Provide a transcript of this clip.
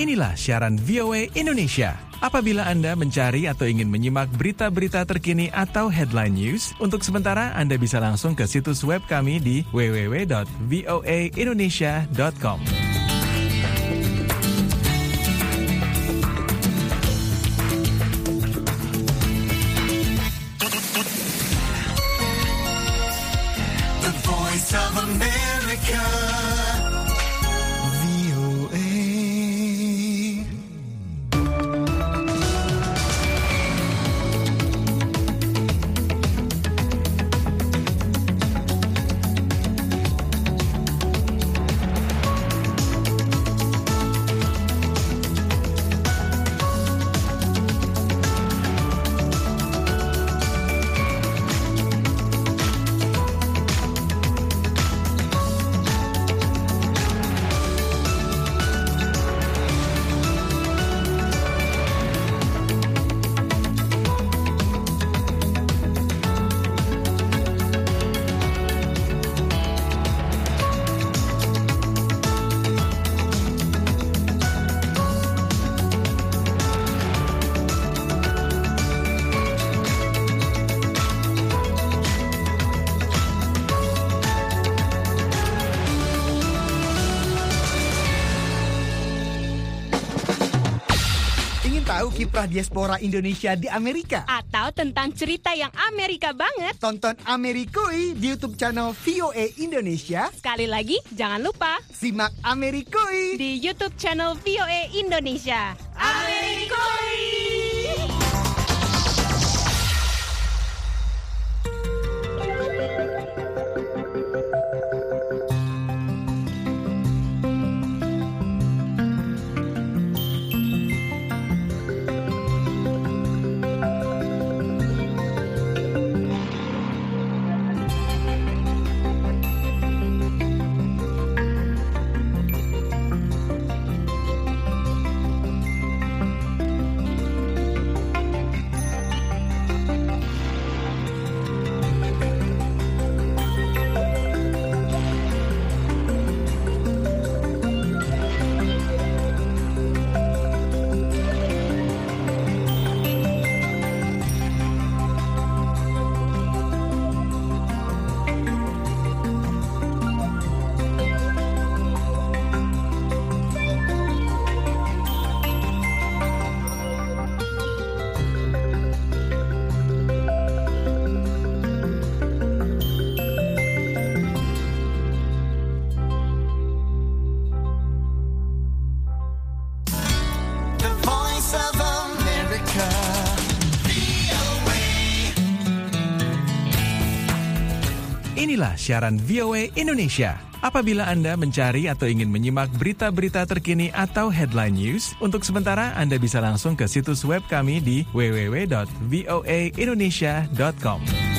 Inilah siaran VOA Indonesia. Apabila Anda mencari atau ingin menyimak berita-berita terkini atau headline news, untuk sementara Anda bisa langsung ke situs web kami di www.voaindonesia.com. The Voice of America. Tahu kiprah diaspora Indonesia di Amerika? Atau tentang cerita yang Amerika banget? Tonton Amerikui di YouTube channel VOA Indonesia. Sekali lagi, jangan lupa simak Amerikui di YouTube channel VOA Indonesia. Amerikui! Inilah siaran VOA Indonesia. Apabila Anda mencari atau ingin menyimak berita-berita terkini atau headline news, untuk sementara Anda bisa langsung ke situs web kami di www.voaindonesia.com.